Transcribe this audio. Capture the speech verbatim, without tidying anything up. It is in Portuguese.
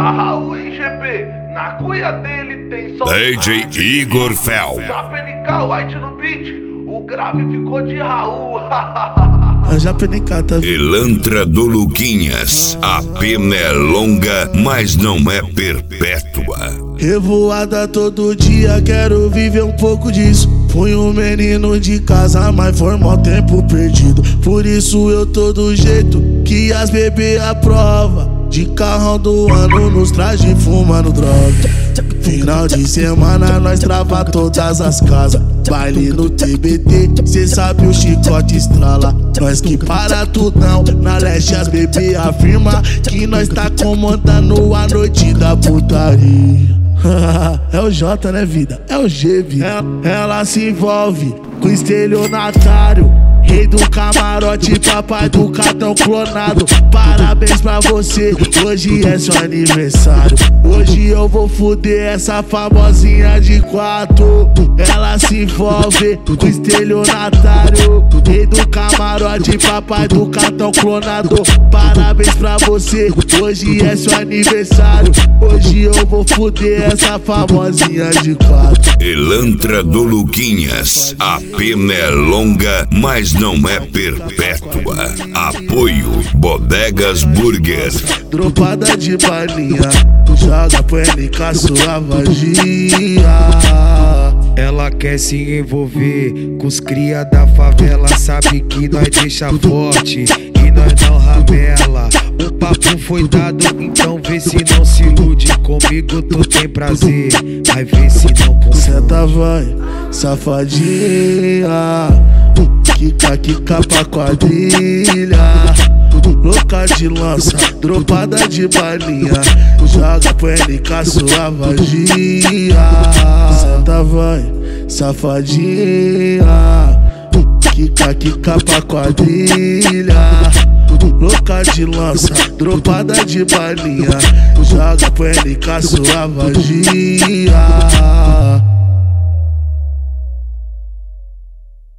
Raul e G P, na cuia dele tem só D J Igor Fel. Já P N K White no beat, o grave ficou de Raul. A Já P N K tá vindo. Elantra do Luquinhas, a pena é longa, mas não é perpétua. Revoada todo dia, quero viver um pouco disso. Fui um menino de casa, mas foi mó tempo perdido. Por isso eu tô do jeito que as bebê aprova. De carrão do ano nos traje fumando droga. Final de semana nós trava todas as casas. Baile no T B T, cê sabe o chicote estrala. Nós que para tudão, na leste as bebê afirma que nós tá comandando a noite da putaria. É o J, né, vida? É o G, vida. Ela se envolve com estelionatário, rei do camarote, papai do cartão clonado. Parabéns pra você, hoje é seu aniversário. Hoje eu vou fuder essa famosinha de quatro. Ela se envolve com estelionatário, rei do camarote, papai do cartão clonado. Parabéns pra você, hoje é seu aniversário. Hoje eu vou fuder essa famosinha de quatro. Elantra do Luquinhas, a pena é longa, mas não é perpétua. Apoio Bodegas Burger. Dropada de balinha, joga P N K sua vagia. Ela quer se envolver com os cria da favela. Sabe que nós deixa forte e nós não ramela. O papo foi dado, então vê se não se ilude. Comigo tu tem prazer, vai ver se não confunde. Senta vai, safadinha, quica, quica pra quadrilha. Louca de lança, dropada de balinha, joga P N K sua vagia. Senta vai, safadinha, quica, quica pra quadrilha. Louca de lança, dropada de balinha, joga P N K sua vagia.